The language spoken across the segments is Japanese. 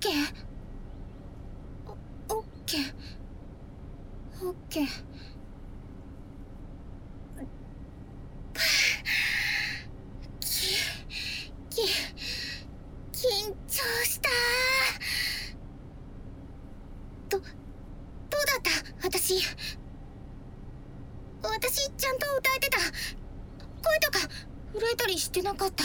ケー。オッケー。オッケー。緊張した。どうだった私ちゃんと歌えてた？声とか震えたりしてなかった？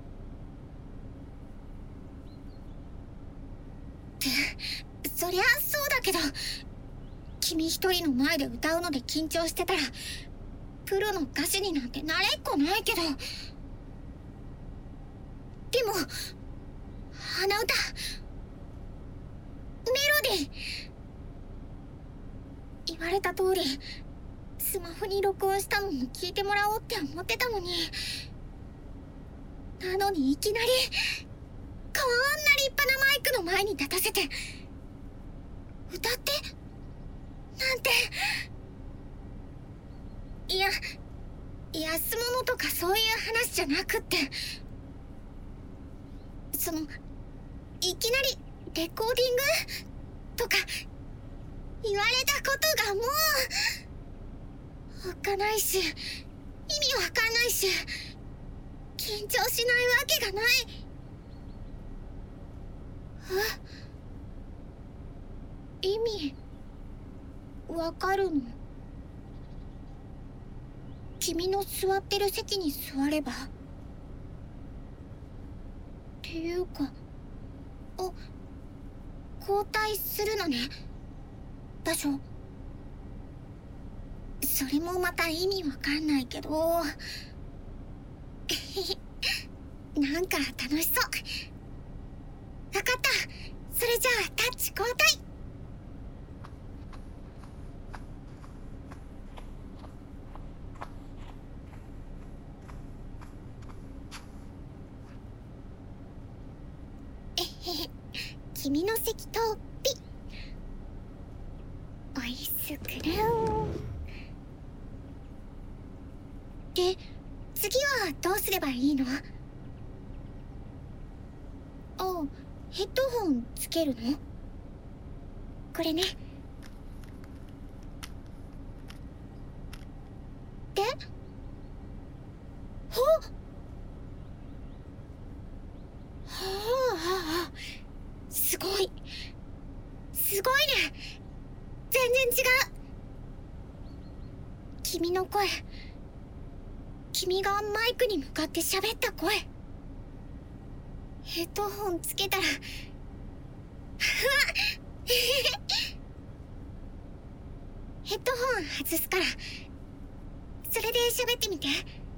そりゃそうだけど、君一人の前で歌うので緊張してたらプロの歌手になんてなれっこないけど。でも鼻歌、メロディー、言われた通りスマホに録音したのも聞いてもらおうって思ってたのに、なのにいきなりこんな立派なマイクの前に立たせて歌ってなんて。安物とかそういう話じゃなくって、いきなりレコーディングとか言われたことがもうおっかないし、意味わかんないし、緊張しないわけがない。意味わかるの？君の座ってる席に座れば。っていうか、交代するのね、場所。それもまた意味わかんないけどなんか楽しそう。わかった、それじゃあタッチ交代。君の席とピッ。アイスクリームで、次はどうすればいいの？ヘッドホンつけるの？これね。で？すごいね。全然違う。君の声、君がマイクに向かって喋った声。ヘッドホンつけたらヘッドホン外すから、それで喋ってみて。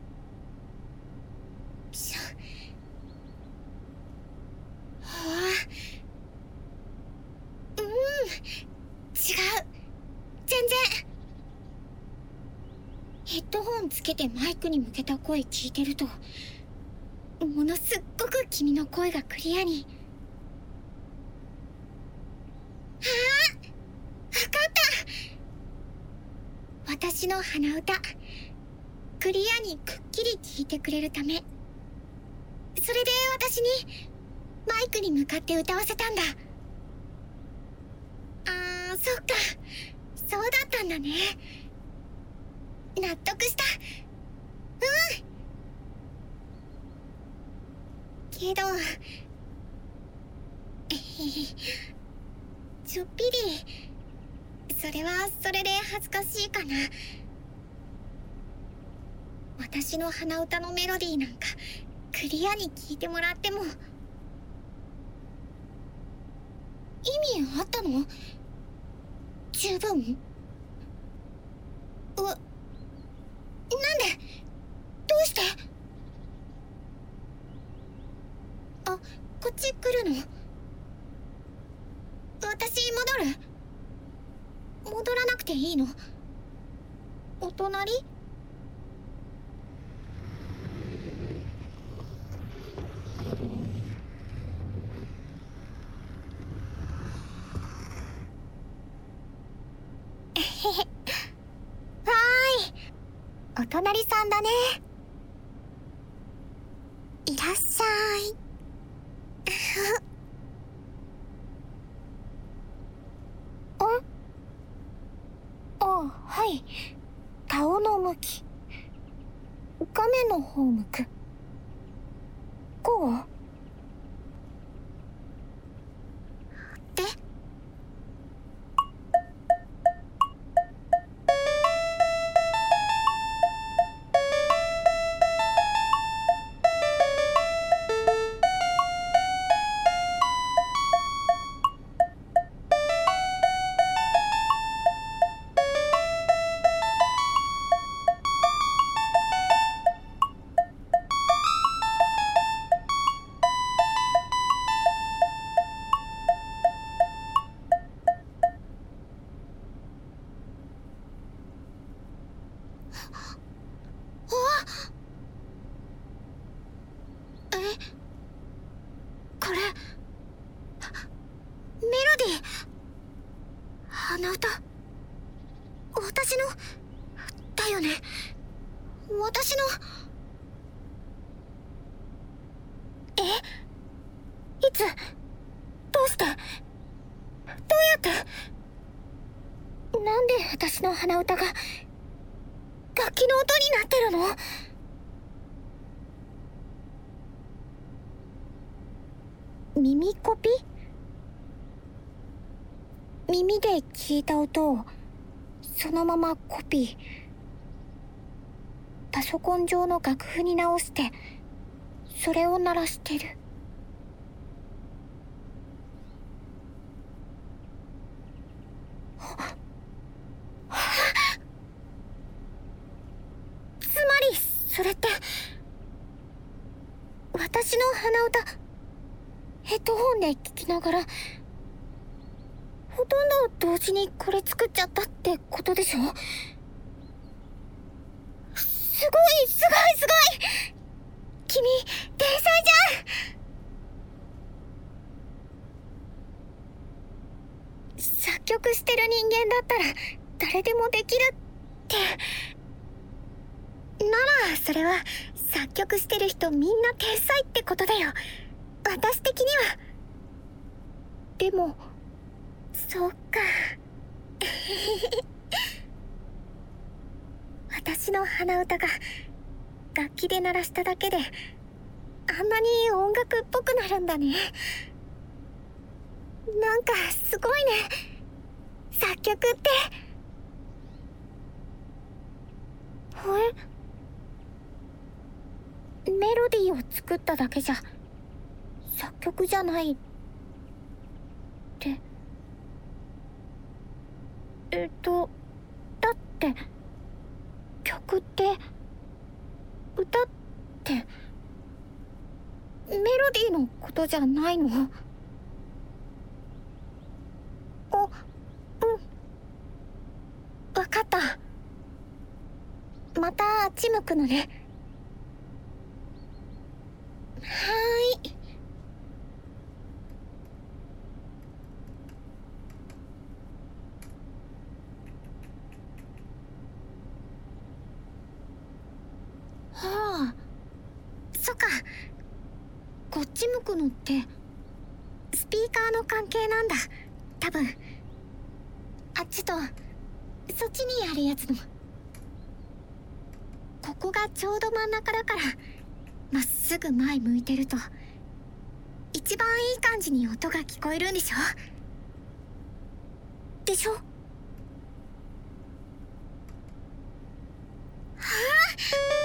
違う、全然。ヘッドホンつけてマイクに向けた声聞いてると、ものすっごく君の声がクリアに。わかった。私の鼻歌クリアにくっきり聞いてくれるため、それで私にマイクに向かって歌わせたんだ。そっか、そうだったんだね。納得した。けどちょっぴりそれはそれで恥ずかしいかな。私の鼻歌のメロディーなんかクリアに聞いてもらっても意味あったの？十分？なんで？どうして？こっち来るの？私戻らなくていいの？お隣？お隣さんだね。いらっしゃい。 はい。顔の向き。画面の方向く。こうで、これメロディー、鼻歌、私のだよね。私の。いつ、どうして、どうやって、なんで私の鼻歌が楽器の音になってるの？耳コピ？耳で聞いた音をそのままコピー。パソコン上の楽譜に直してそれを鳴らしてる。つまりそれって私の鼻歌ヘッドホンで聞きながらほとんど同時にこれ作っちゃったってことでしょ？すごいすごいすごい！君天才じゃん！作曲してる人間だったら誰でもできるってなら、それは作曲してる人みんな天才ってことだよ、私的には。でもそうか私の鼻歌が楽器で鳴らしただけであんなに音楽っぽくなるんだね。なんかすごいね、作曲って。メロディーを作っただけじゃ作曲じゃないってだって曲って歌ってメロディーのことじゃないの？うん、わかった。またあっち向くのね。はーい。はあ、そっか。こっち向くのってスピーカーの関係なんだ、多分。あっちとそっちにあるやつの。ここがちょうど真ん中だからまっすぐ前向いてると一番いい感じに音が聞こえるんでしょ？でしょ？はあ？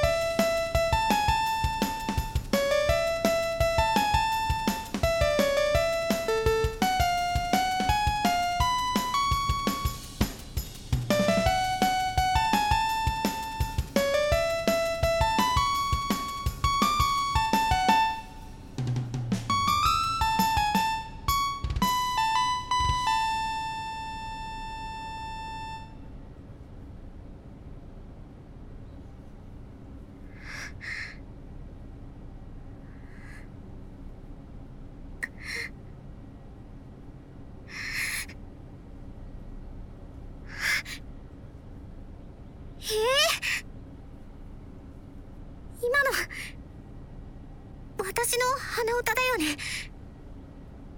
今の私の鼻歌だよね。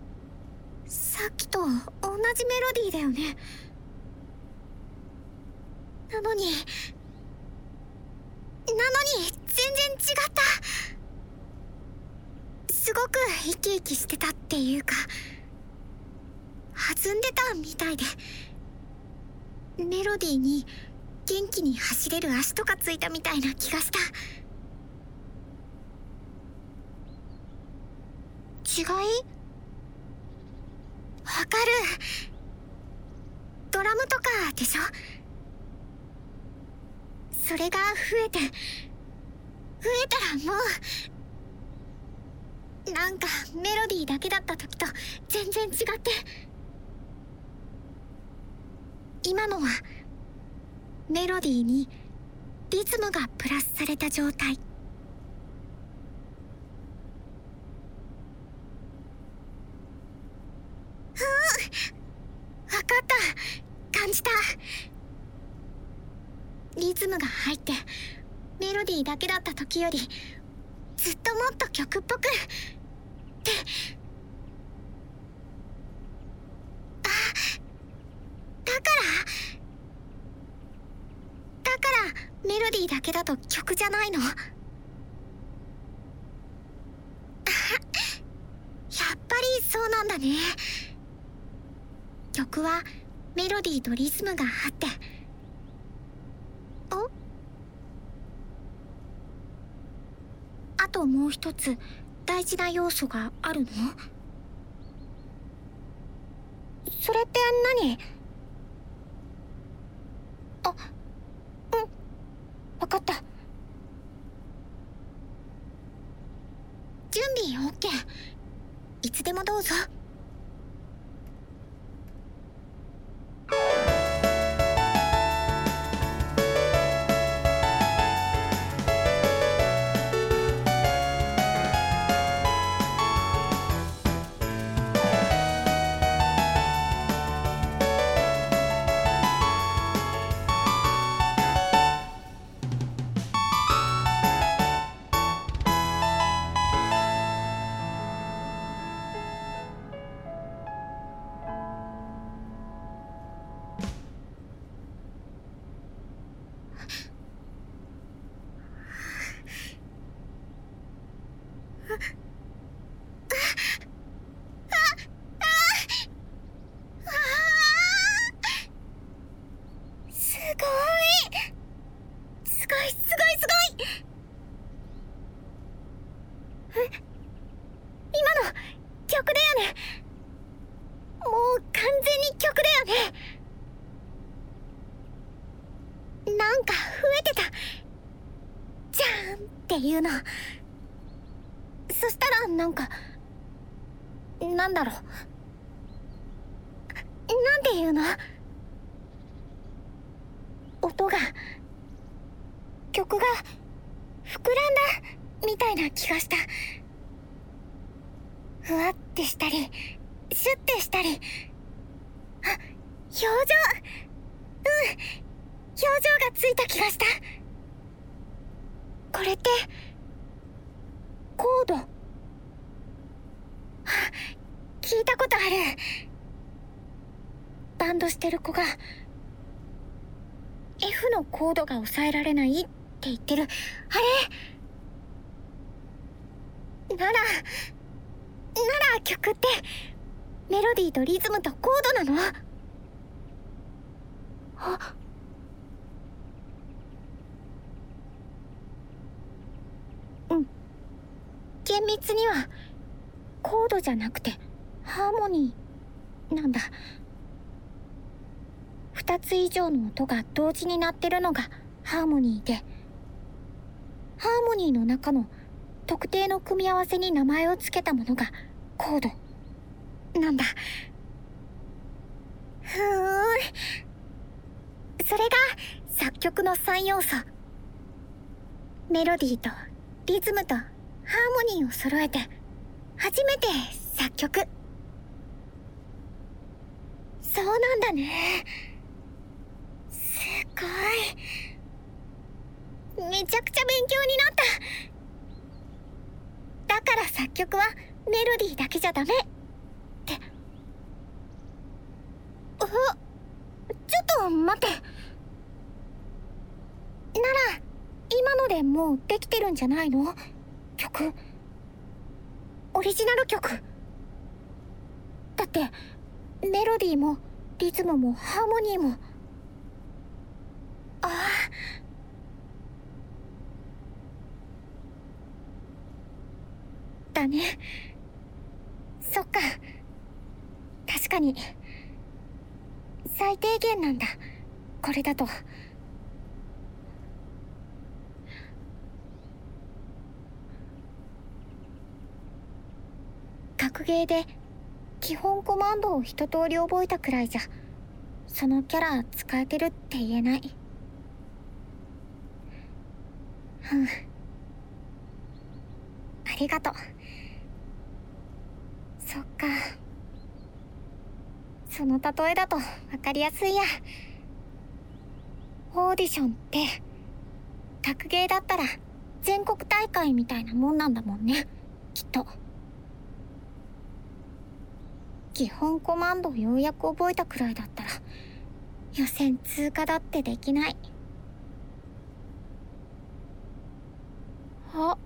さっきと同じメロディーだよね。 なのに全然違った。すごく生き生きしてたっていうか、弾んでたみたいで、メロディーに元気に走れる足とかついたみたいな気がした。違い？わかる。ドラムとかでしょ。それが増えたらもうなんかメロディーだけだった時と全然違って、今のはメロディーにリズムがプラスされた状態。わかった。感じた。リズムが入ってメロディーだけだった時よりずっともっと曲っぽくって。だからメロディーだけだと曲じゃないの？やっぱりそうなんだね。曲はメロディーとリズムがあって、あともう一つ大事な要素があるの？それって何？わかった。準備 OK。 いつでもどうぞ。なんか増えてたじゃんっていうの。そしたらなんかなんだろう、なんていうの、音が、曲が膨らんだみたいな気がした。ふわってしたりシュッてしたり、あ、表情、表情がついた気がした。これってコード、聞いたことある。バンドしてる子が F のコードが抑えられないって言ってる、あれなら曲ってメロディーとリズムとコードなの？うん、厳密にはコードじゃなくてハーモニーなんだ。2つ以上の音が同時に鳴ってるのがハーモニーで、ハーモニーの中の特定の組み合わせに名前を付けたものがコードなんだ。それが作曲の3要素。メロディーとリズムとハーモニーを揃えて初めて作曲。そうなんだね。すごい。めちゃくちゃ勉強になった。だから作曲はメロディーだけじゃダメって。ちょっと待って。 ら今のでもうできてるんじゃないの？曲、オリジナル曲だって、メロディーもリズムもハーモニーも。ああ、だね。そっか、確かに最低限なんだ、これだと。格ゲーで基本コマンドを一通り覚えたくらいじゃ、そのキャラ使えてるって言えない。ありがとう。そっか、その例えだと分かりやすいや。オーディションって格ゲーだったら全国大会みたいなもんなんだもんね、きっと。基本コマンドをようやく覚えたくらいだったら予選通過だってできない。あ、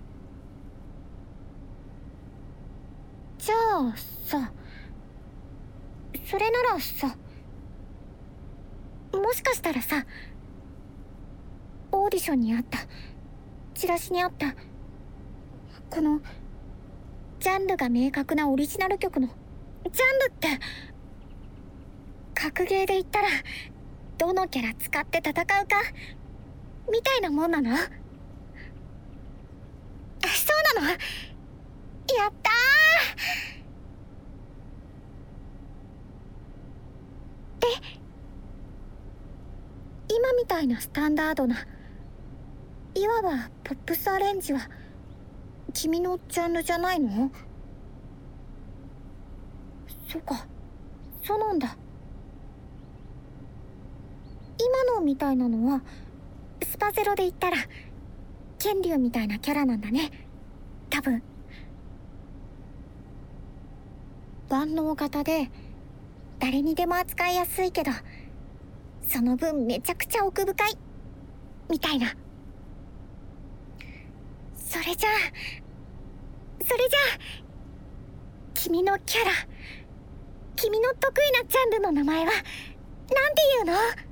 じゃあさ、それならさ、もしかしたらさ、オーディションにあった、チラシにあったこのジャンルが明確なオリジナル曲のジャンルって、格ゲーで言ったらどのキャラ使って戦うかみたいなもんなの？そうなの？やったー。今みたいなスタンダードな、いわばポップスアレンジは君のジャンルじゃないの？そうか、そうなんだ。今のみたいなのはスパゼロで言ったら剣竜みたいなキャラなんだね、多分。万能型で誰にでも扱いやすいけど、その分めちゃくちゃ奥深いみたいな。それじゃあ君のキャラ、君の得意なジャンルの名前はなんて言うの？